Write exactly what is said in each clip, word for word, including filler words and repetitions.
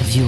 راديو.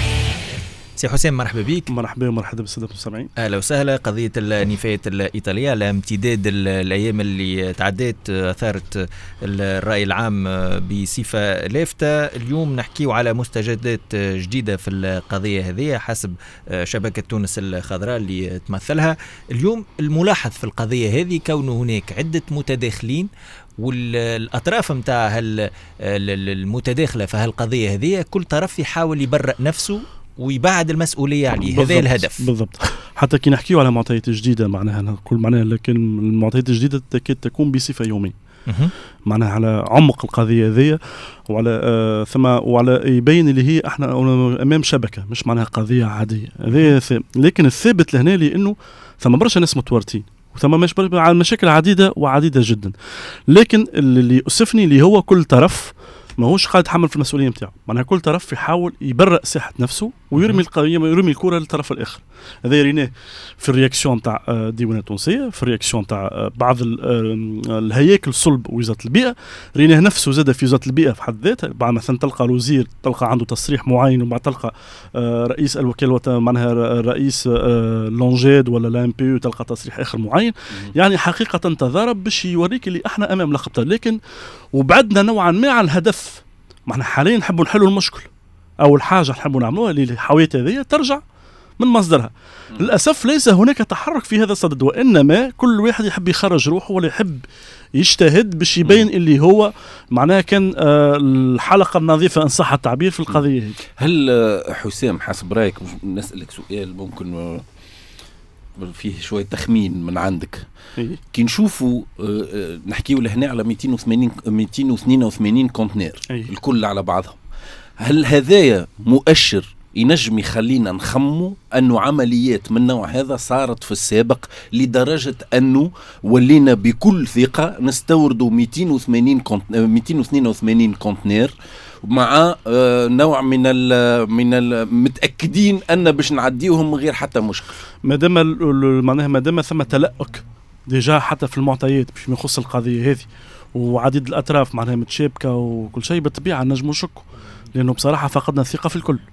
سي حسام مرحبا بك. مرحبا ومرحبا بالسادة المستمعين. اهلا وسهلا. قضيه النفايات الايطاليه على امتداد الايام اللي تعدت اثارت الراي العام بصفه لافته. اليوم نحكيو على مستجدات جديده في القضيه هذه حسب شبكه تونس الخضراء اللي تمثلها. اليوم الملاحظ في القضيه هذه كونه هناك عده متداخلين، والأطراف متاع المتداخلة في هالقضية هذه كل طرف يحاول يبرئ نفسه ويبعد المسؤولية عليه. هذا الهدف بالضبط. حتى كي نحكيو على معطيات جديدة معناها نقول معناها، لكن المعطيات الجديدة تكاد تكون بصفة يومية معناها على عمق القضية هذه وعلى آه ثم وعلى يبين اللي هي احنا امام شبكة مش معناها قضية عادية. لكن الثابت لهنا لانه ثم برشا ناس متورطين وثم مش على مشاكل عديدة وعديدة جدا. لكن اللي يؤسفني اللي هو كل طرف ما هوش قاعد يتحمل في المسؤولية متاعه، معناها كل طرف يحاول يبرئ ساحة نفسه ويرمي القضية يرمي الكرة للطرف الآخر. هذا يريناه في الرياكسيون تاع الديوانية التونسية، في الرياكسيون تاع بعض الهياكل الصلب وزارة البيئة، ريناه نفسه زاد في وزارة البيئة في حد ذاتها. بعد مثلا تلقى الوزير تلقى عنده تصريح معين، وبعد تلقى رئيس الوكالة معناها رئيس لونجيد ولا لام بي تلقى تصريح آخر معين. يعني حقيقة تضارب باش يوريك اللي احنا أمام لخبطة. لكن وبعدنا نوعا ما عن الهدف. معنا حاليا نحبوا نحلوا المشكل. أول حاجة نحبوا نعملوها اللي الحاويات هذه ترجع من مصدرها. م. للأسف ليس هناك تحرك في هذا الصدد، وإنما كل واحد يحب يخرج روحه ولا يحب يجتهد باش يبين م. اللي هو معناه كان آه الحلقة النظيفة إن صح التعبير في القضية هذه. هل حسام حسب رأيك نسألك سؤال ممكن فيه شوية تخمين من عندك؟ إيه؟ كي نشوفوا نحكيوا لهنا على مئتين واثنين وثمانين كونتينر إيه؟ الكل على بعضهم، هل هذايا مؤشر ينجم يخلينا نخموا أنه عمليات من نوع هذا صارت في السابق لدرجة أنه ولينا بكل ثقة نستوردوا مئتين واثنين وثمانين كونتينر مع نوع من ال من المتأكدين أن باش نعديهم من غير حتى مشكل؟ مادام معناها مادام ثم تلأك ديجا حتى في المعطيات باش يخص القضية هذه وعديد الأطراف معناها متشابكة وكل شيء، بالطبيعة نجموا نشكوا، لأنه بصراحة فقدنا الثقة في الكل.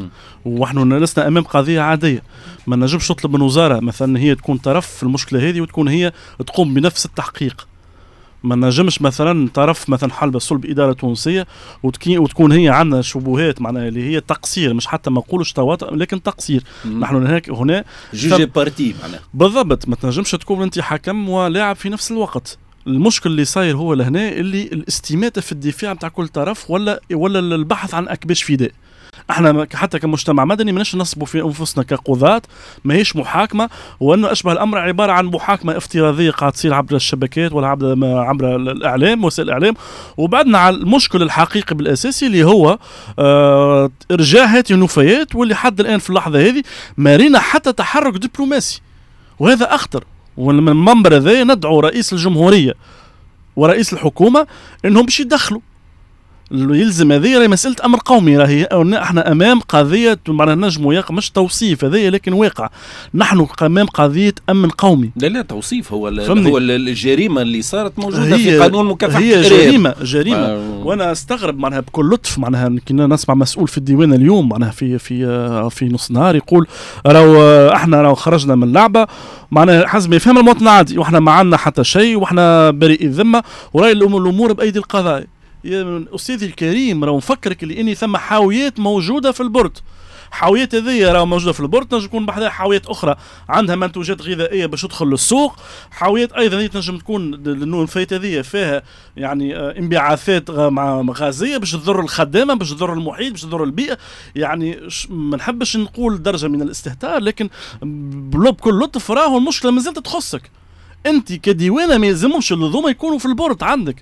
ونحن لسنا أمام قضية عادية. ما نجمش نطلب من وزارة مثلا هي تكون طرف في المشكلة هذه وتكون هي تقوم بنفس التحقيق. ما نجمش مثلا طرف مثلا حلبة صلب إدارة تونسية وتكون هي عندنا شبهات معناها اللي هي تقصير، مش حتى ما نقولش تواطؤ لكن تقصير. مم. نحن هناك هنا جوجي بارتي معناها بالضبط. ما تنجمش تكون انت حكم ولاعب في نفس الوقت. المشكل اللي صاير هو لهنا اللي الاستماتة في الدفاع بتاع كل طرف ولا ولا البحث عن أكباش فداء. احنا حتى كمجتمع مدني مناش نصبوا في انفسنا كقضاة، ما هيش محاكمه، وانه اشبه الامر عباره عن محاكمه افتراضيه قاعد تصير عبر الشبكات ولا عبر عبر الاعلام وسائل الاعلام. وبعدنا على المشكل الحقيقي بالاساسي اللي هو اه ارجاع هذه النفايات، واللي حد الان في اللحظه هذه ما رينا حتى تحرك دبلوماسي، وهذا اخطر. ومن المنبر هذا ندعو رئيس الجمهوريه ورئيس الحكومه انهم باش يدخلوا. يلزم هذه مسألة أمر قومي. راهي احنا أمام قضية معنا نجم ويقع مش توصيف هذه لكن واقع. نحن أمام قضية أمن قومي. لا لا توصيف هو هو الجريمة اللي صارت موجودة في قانون مكافحة هي جريمة جريمة آه. وأنا أستغرب معناها بكل لطف معناها كنا نسمع مسؤول في الديوان اليوم معناها في في في نص نهار يقول راو احنا راو خرجنا من اللعبة معناها حسب يفهم المواطن العادي واحنا ما عندنا حتى شيء واحنا بريء الذمة وراي الأمور بأيدي القضاء. يا أستاذي الكريم راهو نفكرك اللي إني ثم حاويات موجودة في البورت. حاويات هذه راهو موجودة في البورت، نجم تكون بحذها حاويات أخرى عندها منتوجات غذائية باش تدخل للسوق. حاويات أيضا تنجم تكون النفايات هذه فيها يعني انبعاثات مع غازية باش تضر الخدامة باش تضر المحيط باش تضر البيئة. يعني ما نحبش نقول درجة من الاستهتار، لكن بكل لطف راهو المشكلة ما زالت تخصك أنت كديوانة. ما يلزمهمش اللزوم يكونوا في البورت عندك.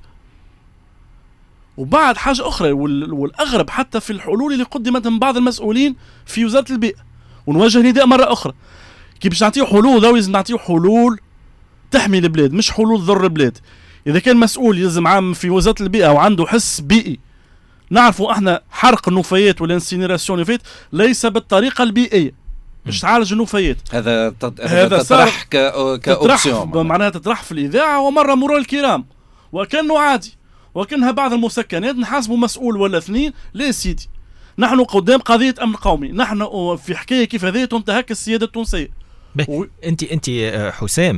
وبعد حاجة أخرى والأغرب حتى في الحلول اللي قدمت من بعض المسؤولين في وزارة البيئة، ونوجه نداء مرة أخرى كيف باش نعطيه حلول ذو لازم نعطيه حلول تحمي البلاد مش حلول ضر البلاد. إذا كان مسؤول يلزم عام في وزارة البيئة وعنده حس بيئي، نعرفوا احنا حرق النفايات والانسينيراسيون نفايات ليس بالطريقة البيئية باش تعالج النفايات. هذا هذا تطرح كأوبسيون معناها تطرح في الإذاعة ومرة مرور الكرام وكأنه عادي وكأنها بعض المسكنات نحاسبوا مسؤول ولا اثنين. لا سيدي نحن قدام قضيه امن قومي، نحن في حكايه كيف هذه تنتهك السياده التونسيه. و... انت انت حسام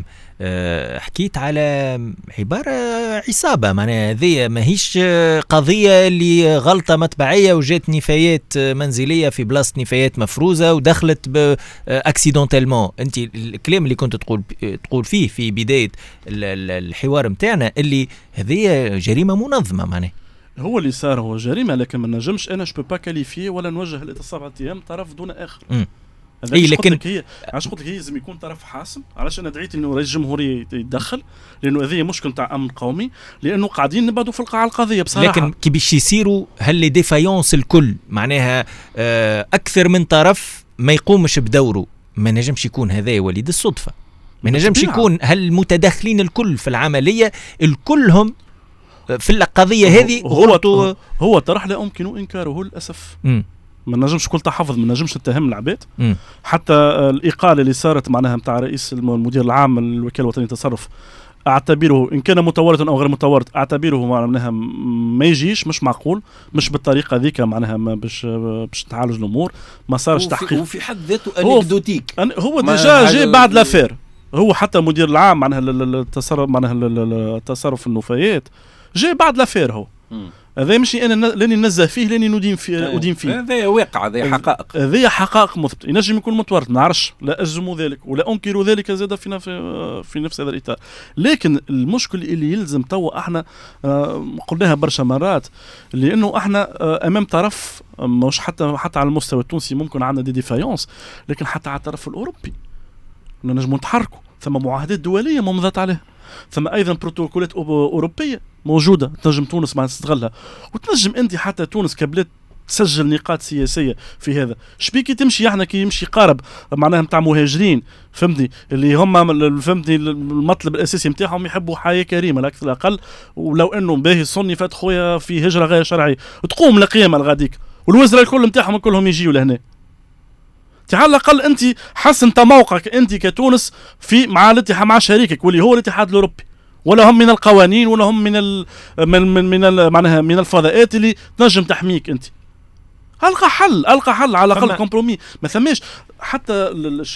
حكيت على عباره عصابه، معناها هذه ماهيش قضيه اللي غلطه مطبعيه وجات نفايات منزليه في بلاصه نفايات مفروزه ودخلت اكسيدونتالمون. انت الكلام اللي كنت تقول تقول فيه في بدايه الحوار نتاعنا اللي هذه جريمه منظمه، معناها هو اللي صار هو جريمه، لكن ما نجمش انا جو با كاليفي ولا نوجه الاتصال اتهام طرف دون اخر. م. اي لكن هي علاش قلت لك هي لازم يكون طرف حاسم. علاش انا دعيت انه رئيس الجمهوريه يتدخل؟ لانه هذه مشكل تاع امن قومي، لانه قاعدين نبعدوا في القاع القضيه بصراحه. لكن كي باش يصيروا هل لي ديفايونس الكل معناها اكثر من طرف ما يقومش بدوره، ما نجمش يكون هذا وليد الصدفه، ما نجمش يكون هل المتدخلين الكل في العمليه الكلهم في القضيه هذه هو هو طرح لا يمكن انكاره للاسف. م. ما نجمش كل تحفظ، ما نجمش نتهم العباد. م. حتى الإقالة اللي صارت معناها نتاع رئيس المدير العام للوكالة الوطنية للتصرف اعتبره ان كان متورطا او غير متورط اعتبره معناها ما يجيش، مش معقول، مش بالطريقه ذيك معناها باش باش تعالج الامور. ما صارش تحقيق وفي حد ذاته انكدوتيك. هو ديجا جاي بعد لافير، هو حتى المدير العام معناها التصرف معناها التصرف النفايات جاي بعد لافير. هو هذا ماشي انا لاني ننزه فيه لاني ندين فيه ادين فيه، هذا واقع، هذا حقائق، هذه حقائق مثبت. ينجم يكون متورط، ما نعرفش، لا أجزم ذلك ولا انكر ذلك زاد في في نفس هذا الاطار. لكن المشكل اللي يلزم توا احنا قلناها برشا مرات، لانه احنا امام طرف مش حتى حتى على المستوى التونسي ممكن عندنا دي ديفايونس، لكن حتى على الطرف الاوروبي نجم نتحركوا. ثم معاهدات دوليه ممضات عليها، ثم ايضا بروتوكولات اوروبيه موجوده تنجم تونس مع تستغلها، وتنجم انت حتى تونس كبلاد تسجل نقاط سياسيه في هذا. شبيكي تمشي احنا كي يمشي قارب معناها نتاع مهاجرين فهمتني اللي هم فهمتني المطلب الاساسي نتاعهم يحبوا حياه كريمه لا اكثر لا اقل، ولو انه باهي صني فات خويا في هجره غير شرعيه تقوم القيامه الغاديك والوزراء الكل نتاعهم كلهم يجيوا لهنا. على الاقل انت حسن موقعك انت كتونس في مع الاتحاد مع شريكك واللي هو الاتحاد الاوروبي، ولا هم من القوانين ولا هم من ال من من, من معناها من الفضاءات اللي تنجم تحميك. انت القى حل، القى حل على الاقل كومبرومي. ما ثماش حتى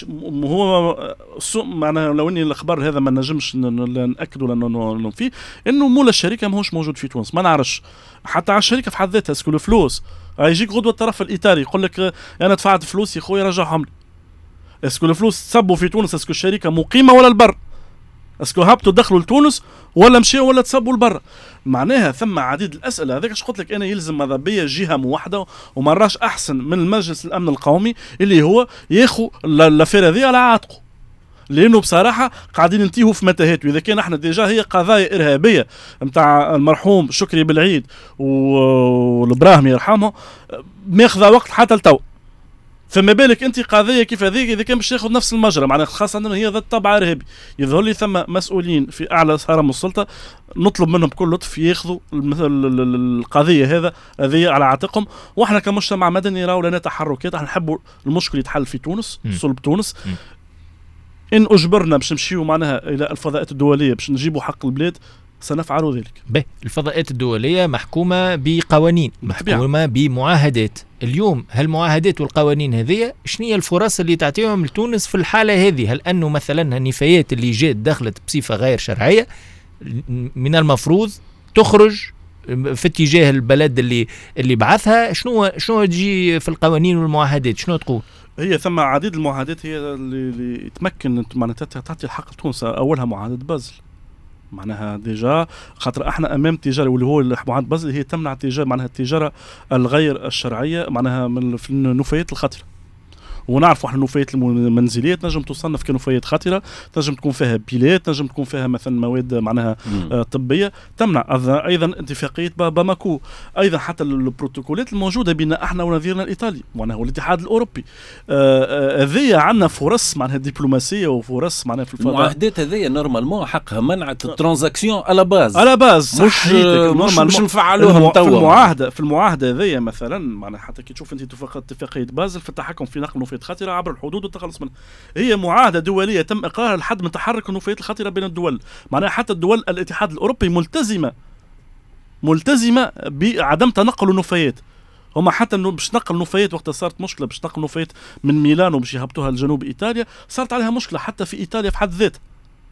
هو معناها لو اني الاخبار هذا ما نجمش ناكد ولا فيه انه مول الشركه ماهوش موجود في تونس. ما نعرفش حتى على الشركه في حد ذاتها اسكو الفلوس يجيك غدوه الطرف الايطالي يقول لك انا دفعت فلوسي خويا رجعهم لي. اسكو الفلوس تصبوا في تونس؟ اسكو الشركه مقيمه ولا البر؟ اسكو هبطوا دخلوا لتونس ولا مشيوا ولا تصبوا لبرا؟ معناها ثم عديد الاسئله. هذاك اش قلت لك انا يلزم ماذا بيا جهه موحده ومراش احسن من المجلس الامن القومي اللي هو ياخذ لافير هذه على عاتقه، لانه بصراحه قاعدين ننتهوا في متاهات. واذا كان احنا ديجا هي قضايا ارهابيه نتاع المرحوم شكري بالعيد والابراهيم يرحمه ماخذه وقت حتى لتو، فما بالك انت قضيه كيف هذيك اذا كان باش تاخذ نفس المجرى معناها خاصه انه هي ذات طابع ارهابي. يظهر لي ثم مسؤولين في اعلى هرم السلطه نطلب منهم بكل لطف ياخذوا القضيه هذا هذه على عاتقهم. واحنا كمجتمع مدني راهو لنا تحركات، احنا نحبوا المشكل يتحل في تونس صلب تونس. م. ان اجبرنا باش نمشيو معناها الى الفضاءات الدوليه باش نجيبوا حق البلاد سنفعل ذلك. به الفضاءات الدوليه محكومه بقوانين، محكومه بمعاهدات. اليوم هالمعاهدات والقوانين هذه شنو هي الفرص اللي تعطيهم لتونس في الحاله هذه؟ هل انه مثلا النفايات اللي جات دخلت بصفه غير شرعيه من المفروض تخرج في اتجاه البلد اللي اللي بعثها؟ شنو شنو تجي في القوانين والمعاهدات شنو تقول؟ هي ثم عديد المعاهدات هي اللي تمكن معناتها تعطي الحق لتونس. اولها معاهده بازل معناها ديجا خاطر احنا امام تجاره واللي هو معاهده بازل هي تمنع التجاره معناها التجاره الغير الشرعيه معناها من في النفايات الخطره. ونعرفوا احنا النفايات المنزليه تنجم تصنف كنفايات خطره، تنجم تكون فيها بيلات، تنجم تكون فيها مثلا مواد معناها آه طبيه تمنع. ايضا اتفاقيه باماكو، ايضا حتى البروتوكولات الموجوده بين احنا ونظيرنا الايطالي معناها والاتحاد الاوروبي. هذه آه آه عندنا فرص معناها دبلوماسيه وفرص معناها في الفضاء. المعاهدات هذه نورمالمون حقها منعت الترانزاكسيون على باز على باز مش مش, مش نفعلوها في المعاهده. في المعاهده هذه مثلا معناها حتى كي تشوف انت اتفاقيه بازل في التحكم في نقل النفايات الخطره عبر الحدود والتخلص منها، هي معاهده دوليه تم اقرارها لحد من تحرك النفايات الخطره بين الدول. معناها حتى الدول الاتحاد الاوروبي ملتزمه ملتزمه بعدم تنقل النفايات، هما حتى انه باش نقل نفايات وقت صارت مشكله باش نقل نفايات من ميلانو باش يهبطوها لجنوب ايطاليا، صارت عليها مشكله حتى في ايطاليا في حد ذاتها.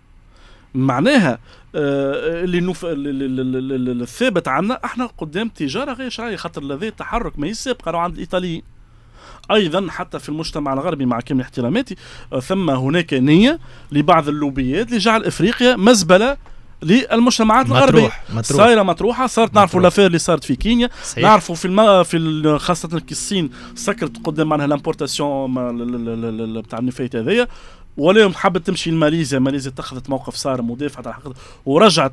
معناها آه اللي نف... الثابت عنا احنا قدام تجاره غير شرعيه، خاطر الذي التحرك ما يسابق راهو عند الايطاليين. ايضا حتى في المجتمع الغربي مع كامل احتراماتي آه ثم هناك نيه لبعض اللوبيات لجعل افريقيا مزبله للمجتمعات الغربيه. صايره مطروحه، صارت نعرفوا الافير اللي صارت في كينيا، نعرفوا في الم... في خاصه الصين سكرت قدام معناها الامبورتاسيون بتاع النفايات هذيا، واليوم حبت تمشي لماليزيا، ماليزيا اتخذت موقف صارم ودافعت على حقيقة ورجعت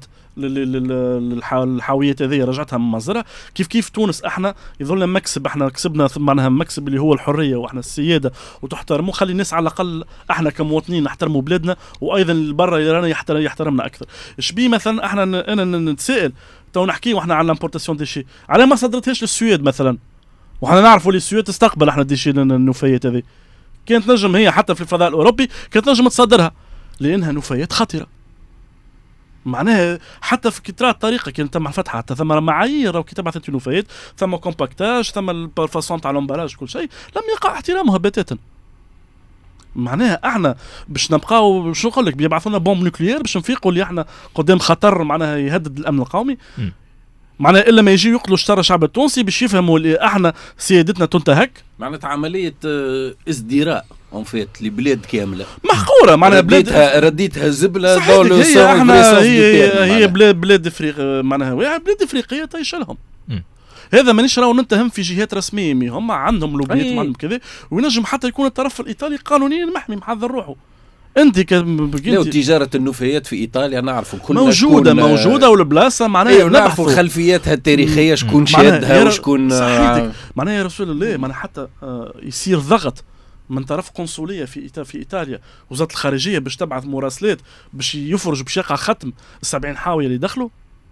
للحاويات هذه، رجعتها من مصدرها. كيف كيف تونس احنا يظل مكسب، احنا كسبنا معناها مكسب اللي هو الحريه واحنا السياده وتحترموا، خلي الناس على الاقل احنا كمواطنين نحترموا بلادنا، وايضا البرا اللي رانا يحترم يحترمنا اكثر. ايش بي مثلا احنا انا نتسائل تو نحكي واحنا على الامبورتاسيون دي شي، على ما صدرتهاش للسويد مثلا، وحنا نعرفوا اللي السويد تستقبل احنا دي شي النفايات هذه، كانت نجم هي حتى في الفضاء الأوروبي كانت نجم تصدرها لأنها نفايات خطرة. معناها حتى في كترات الطريقة كانت تم فتحها، حتى ثم معايير وكي تبعث نفايات، ثم كومباكتاج، ثم الفاسون تاع الامبالاج، كل شيء لم يقع احترامها بتاتا. معناها احنا باش نبقاو باش نقول لك بيبعثوا لنا بومب نوكليير باش نفيقوا اللي احنا قدام خطر معناها يهدد الامن القومي. م. معناها الا ما يجي يقتلوا شطر الشعب التونسي باش يفهموا اللي احنا سيادتنا تنتهك. معناتها عمليه ازدراء اون فيت لبلاد كامله محقوره، معناها رديتها رديتها زبله دول هي احنا هي هي بلاد بلاد افريقيا، معناها بلاد افريقيه طيش لهم. هذا مانيش راهو نتهم في جهات رسميه، مي هم عندهم لوبيات وعندهم كذا، وينجم حتى يكون الطرف الايطالي قانونيا محمي محضر روحه. انت ك لو تجاره النفايات في ايطاليا نعرفوا كل موجوده موجوده والبلاصه معناها ايوه نعرفوا خلفياتها التاريخيه، شكون شادها وشكون صحيتك. معناها يا رسول الله معناها حتى آه يصير ضغط من طرف قنصليه في إيطاليا في ايطاليا، وزاره الخارجيه باش تبعث مراسلات باش يفرج باش يقع ختم السبعين حاويه اللي دخلوا.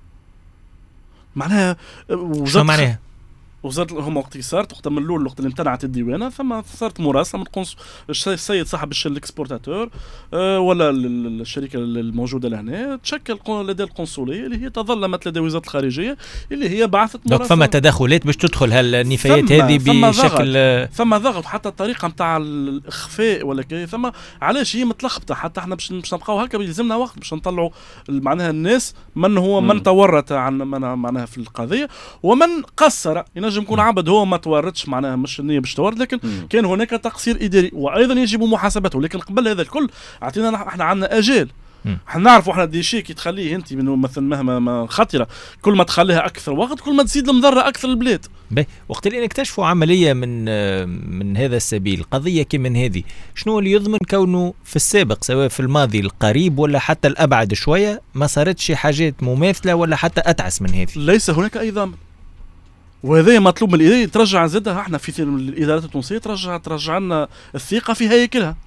معناها شو معناها وزارة هم وقت صارت وقت من الاول وقت اللي امتنعت الديوانه، ثم صارت مراسله من قنص السيد صاحب الاكسبورتاتور أه ولا الشركه الموجوده لهنا تشكل لدى القنصليه اللي هي تظلمت لدى وزاره الخارجيه اللي هي بعثت مراسله. فما تدخلات باش تدخل هالنفايات هذه بشكل ثم ضغط حتى الطريقه نتاع الاخفاء ولا كذا، ثم علاش هي متلخبطه، حتى احنا باش باش نبقاو هكا يلزمنا وقت باش نطلعوا معناها الناس من هو من تورط عن معناها في القضيه ومن قصر. ينجم يكون عبد هو ما تورطش معناها مش النية باش تورط، لكن مم. كان هناك تقصير إداري وأيضا يجب محاسبته. لكن قبل هذا الكل اعطينا احنا عندنا أجال، احنا نعرفوا احنا ديشي كي تخليه انت منه مثلا مهما ما خطره، كل ما تخليها اكثر وقت كل ما تزيد المضره اكثر البلاد. باهي وقت اللي نكتشفوا عمليه من من هذا السبيل، قضيه كمن هذه، شنو اللي يضمن كونه في السابق سواء في الماضي القريب ولا حتى الابعد شويه ما صارتش حاجات مماثله ولا حتى اتعس من هذه؟ ليس هناك اي ضامن، وهذا مطلوب من الإدارة ترجع زادها. احنا في الإدارات التونسية ترجع ترجع لنا الثقة في هيكلها.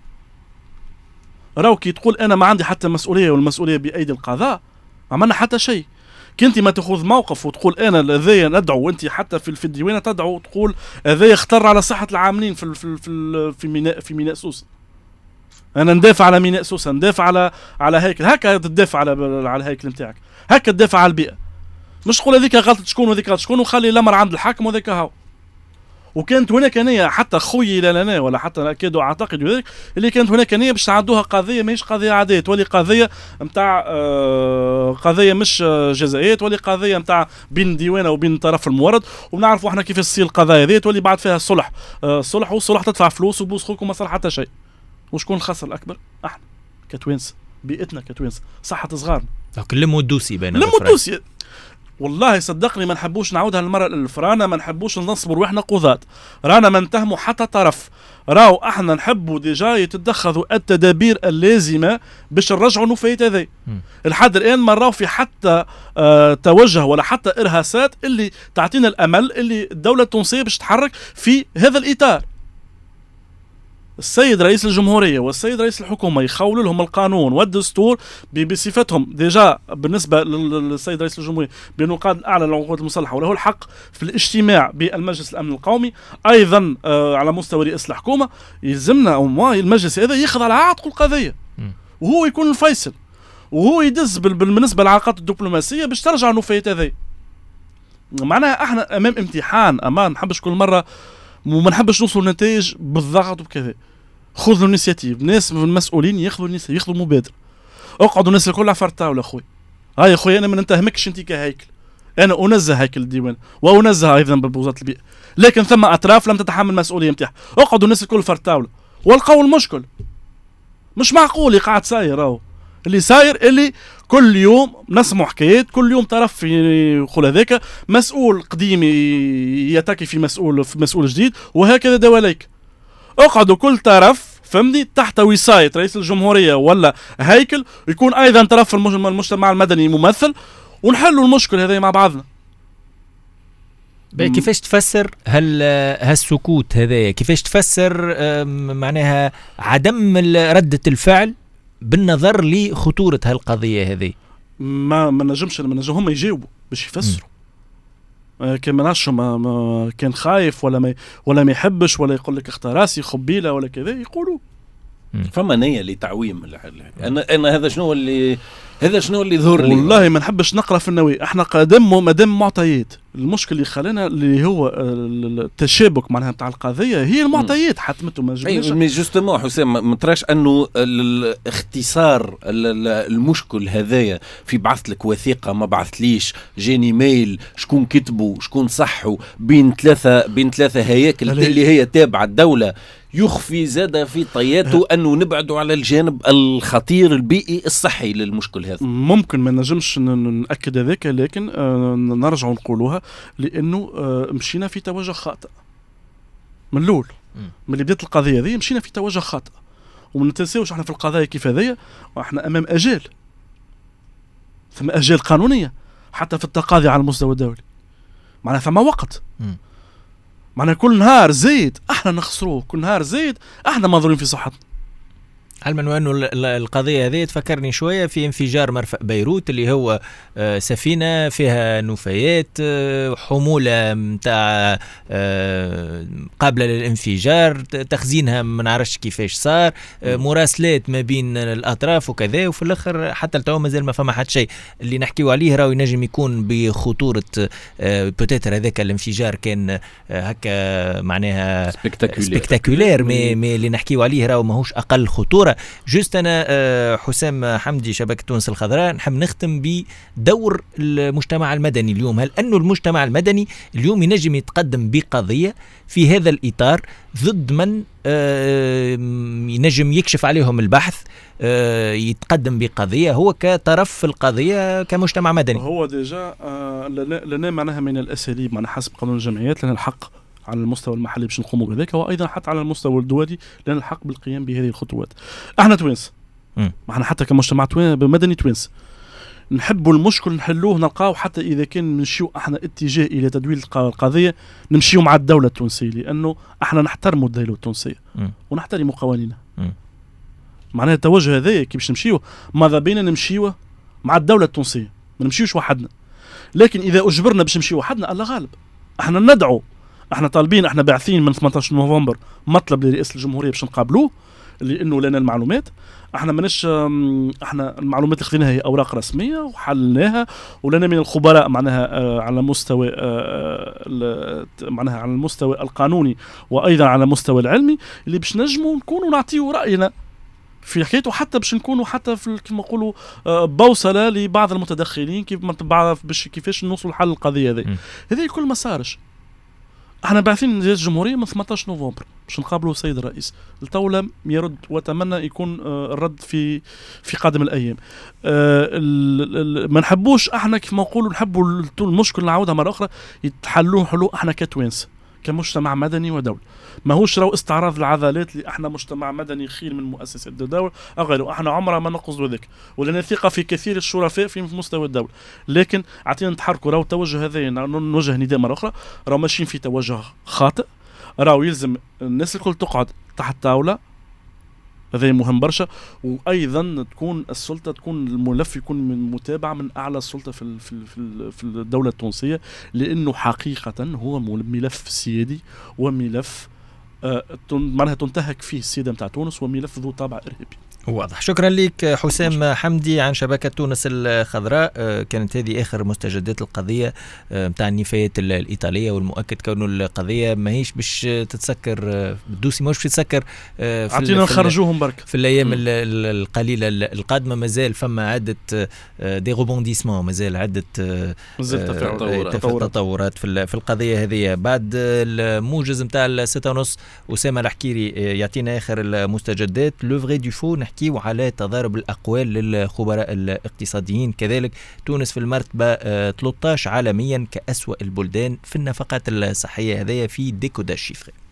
راو كي تقول أنا ما عندي حتى مسؤولية والمسؤولية بأيدي القضاء، ما عملنا حتى شيء. كنت ما تأخذ موقف وتقول أنا الذي ندعو، وأنت حتى في الديوانة تدعو وتقول هذا يختار على صحة العاملين في في في في ميناء في ميناء سوسة. أنا ندافع على ميناء سوسة، ندافع على على هيكل، هكا تدافع على على الهيكل نتاعك، هكا تدافع على البيئة. مش تقول هذيك غلطة شكون وهذيك غلطة شكون وخلي الأمر عند الحاكم وذاك هاو. وكانت هناك نية حتى خويي لنا ولا حتى أكيد أعتقد ذلك اللي كانت هناك نية باش تعدوها قضية ماهيش قضية عادية، تولي قضية نتاع آه قضية مش جزائية، تولي قضية نتاع بين الديوانة وبين الطرف المورد. ونعرفوا احنا كيف تصير القضايا هذه، تولي بعد فيها صلح آه صلح والصلح تدفع فلوس وبوس خوكم ما صار حتى شيء. وشكون الخسر الأكبر؟ احنا كتوانسة، بيئتنا كتوانسة، صحة صغارنا. لموا الدوسي بين لموا الدوسي. والله صدقني ما نحبوش نعودها للمرة الألف، رانا ما نحبوش نصبر وإحنا قضاة، رانا ما نتهموا حتى طرف، راو احنا نحبوا ديجا يتدخلوا التدابير اللازمة باش نرجعوا نفايات هذه. الحد الآن ما راو في حتى آه توجه ولا حتى إرهاسات اللي تعطينا الأمل اللي الدولة التونسية باش تحرك في هذا الإطار. السيد رئيس الجمهورية والسيد رئيس الحكومة يخولوا لهم القانون والدستور بصفتهم ديجا بالنسبة للسيد رئيس الجمهورية بأنه القائد الأعلى للقوات المسلحة وله الحق في الاجتماع بالمجلس الأمن القومي، أيضا آه على مستوى رئيس الحكومة يلزمنا أو المجلس هذا يخضع على عاتق القضية وهو يكون الفيصل وهو يدز بالنسبة للعلاقات الدبلوماسية باش ترجع نفايات هذه. معناها احنا امام امتحان، اما نحبش كل مره وما نحبش نوصل نتائج بالضغط وبكذا. خذوا الانيسياتيف، ناس المسؤولين ياخذوا الانيسياتيف، ياخذوا المبادره. اقعدوا الناس الكل على فرطاوله اخوي. هاي اخوي انا ما نتهمكش انت كهيكل، انا انزه هيكل الديوان وانزه ايضا بوزاره البيئه، لكن ثم اطراف لم تتحمل المسؤوليه نتاعها. اقعدوا الناس الكل فرطاوله والقوا المشكل. مش معقول اللي قاعد ساير راهو، اللي ساير اللي كل يوم نسمع حكايات، كل يوم طرف يقول هذاك مسؤول قديم يتكي في مسؤول في مسؤول جديد، وهكذا دواليك. اقعدوا كل طرف فهمني تحت وصاية رئيس الجمهورية ولا هيكل، يكون ايضا طرف المجتمع المدني ممثل، ونحلوا المشكل هذا مع بعضنا. كيفاش تفسر هل هالسكوت هذا؟ كيفاش تفسر معناها عدم ردة الفعل بالنظر لخطورة هالقضية هذه؟ ما ما نجمش ما نجم هم يجاوبوا باش يفسروا. آه كان مناش ما, ما كان خايف ولا ما ولا ما يحبش ولا يقول لك اختار راسي خبيله ولا كذا يقولوا. فما نية لتعويم. انا انا هذا شنو اللي هذا شنو اللي ظهر لي. والله ما نحبش نقرا في النووي. احنا قدم مادام معطيات. المشكل اللي خلانا اللي هو التشابك معناها نتاع القضيه هي المعطيات حتمته ما جبناش. اي مي جوستومون حسام ما تراش انه الاختصار المشكل هذايا في بعث لك وثيقه ما بعثليش جاني ميل شكون كتبه شكون صحه بين ثلاثه بين ثلاثه هياكل اللي هي تابعه الدوله يخفي زاد في طياته أنه نبعدوا على الجانب الخطير البيئي الصحي للمشكل هذا. ممكن ما نجمش نأكد هذاك، لكن آه نرجع نقولوها لأنه آه مشينا في توجه خاطئ من الأول. من اللي بدأت القضية هذه مشينا في توجه خاطئ، وما نتنساوش احنا في القضايا كيف هذيا واحنا أمام أجال، ثم أجال قانونية حتى في التقاضي على المستوى الدولي. معناها ثم وقت م. معناها كل نهار زيد احنا نخسروه، كل نهار زيد احنا مضرورين في صحتنا. علما انه القضيه هذه تفكرني شويه في انفجار مرفأ بيروت اللي هو سفينه فيها نفايات حموله نتاع قابله للانفجار، تخزينها ما نعرفش كيفاش صار، مراسلات ما بين الاطراف وكذا، وفي الاخر حتى التو مازال ما فما حتى شيء. اللي نحكيو عليه راهو ينجم يكون بخطوره بوتيتر هذاك الانفجار كان هكا معناها سبيكتاكولير، مي مي اللي نحكيو عليه راهو ماهوش اقل خطوره. جوست أنا حسام حمدي شبكة تونس الخضراء نحب نختم بدور المجتمع المدني اليوم. هل أنه المجتمع المدني اليوم ينجم يتقدم بقضية في هذا الإطار ضد من ينجم يكشف عليهم البحث، يتقدم بقضية هو كطرف في القضية كمجتمع مدني؟ هو ديجا لنا معناها من الأساليب معنا حسب قانون الجمعيات لنا الحق على المستوى المحلي باش نقوموا بذلك، وايضا حتى على المستوى الدولي لنا الحق بالقيام بهذه الخطوات. احنا توانس، احنا حتى كمجتمع مدني توانس نحبوا المشكل نحلوه نلقاو، حتى اذا كان نمشيو احنا اتجاه الى تدويل القضيه نمشيو مع الدوله التونسيه، لانه احنا نحترموا الدوله التونسيه ونحترموا قوانينها. معناها التوجه هذا كي باش نمشيو ماذا بينا نمشيو مع الدوله التونسيه، ما نمشيوش وحدنا. لكن اذا اجبرنا باش نمشيو وحدنا الله غالب. احنا ندعو، احنا طالبين، احنا باعثين من ثمانية عشر نوفمبر مطلب لرئاسة الجمهورية باش نقابلوه، لانه لنا المعلومات. احنا ماناش احنا المعلومات اللي خذيناها هي اوراق رسميه وحلناها، ولنا من الخبراء معناها آه على مستوى آه معناها على المستوى القانوني وايضا على المستوى العلمي اللي باش نجموا نكونوا نعطيوا راينا في حكايته، حتى باش نكونوا حتى في كما نقولوا آه بوصله لبعض المتدخلين كيف بعض باش كيفاش نوصلوا لحل القضيه هذه. هذه كل ما صارش. احنا باعثين رئاسة الجمهورية من ثمانية عشر نوفمبر باش نقابلوا السيد الرئيس. التو لم يرد، واتمنى يكون آه الرد في في قادم الايام. آه ما نحبوش احنا كيف ما نقولوا نحبوا المشكل نعاودها مره اخرى يتحلوه حلو احنا كتوانس كمجتمع مدني ودولة. ماهوش راهو استعراض العضلات اللي احنا مجتمع مدني خير من مؤسسات الدولة أغيره. احنا عمرنا ما نقصد ذلك، ولنا ثقة في كثير الشرفاء في مستوى الدولة، لكن عطينا نتحركوا. راهو التوجه هذا نوجه نداء مرة أخرى، راهو ماشيين في توجه خاطئ. راهو يلزم الناس الكل تقعد تحت طاولة، هذا مهم برشا. وايضا تكون السلطه تكون الملف يكون من متابعه من اعلى السلطه في في في الدوله التونسيه، لانه حقيقه هو ملف سيادي وملف آه معناها تنتهك فيه السياده نتاع تونس، وملف ذو طابع ارهابي. واضح. شكرا لك حسام حمدي عن شبكة تونس الخضراء. كانت هذه آخر مستجدات القضية متاع النفايات الإيطالية، والمؤكد كونه القضية ماهيش باش تتسكر بالدوسي، ماهيش باش تتسكر في عطينا نخرجوهم برك في الأيام القليلة القادمة. مازال فما عدة دي روبونديسمون، مازال عدة تطورات في القضية هذه. بعد الموجز متاع الستة ونص أسامة الحكيري يعطينا آخر المستجدات. لو فري دو فو نحكيو على تضارب الأقوال للخبراء الاقتصاديين. كذلك تونس في المرتبة ثلاثة عشر عالميا كأسوأ البلدان في النفقات الصحية، هذايا في ديكودا شيفري.